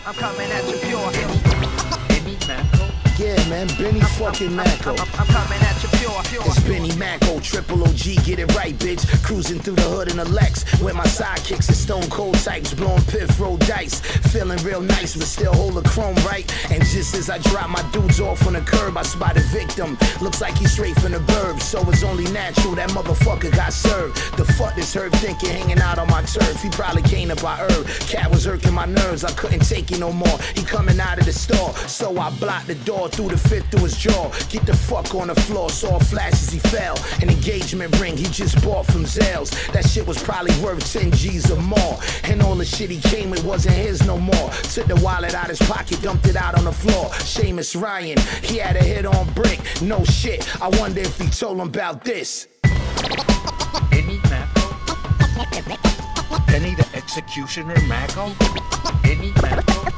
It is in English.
I'm coming at you pure. Benny Macco. Yeah, man, Benny fucking Macco. I'm coming at you pure. It's Benny Macco, triple OG, get it right, bitch. Cruising through the hood in a Lex with my sidekicks and stone cold types, blowing piff, roll dice. Feeling real nice, but still hold a chrome right. And just as I drop my dudes off on the curb, I spot a victim. Looks like he's straight from the burbs, so it's only natural that motherfucker got served. The fuck this herb thinking hanging out on my turf? He probably came up by herb. Cat was irking my nerves, I couldn't take it no more. He coming out of the store, so I blocked the door, threw the fifth through his jaw. Get the fuck on the floor, saw flashes, he fell. An engagement ring he just bought from Zales. That shit was probably worth 10 G's or more. And all the shit he came with wasn't his no more. Took the wallet out his pocket, dumped it out on the floor. Seamus Ryan, he had a hit on brick. No shit, I wonder if he told him about this. Benny Macco. Benny the Executioner Macco? Benny Macco.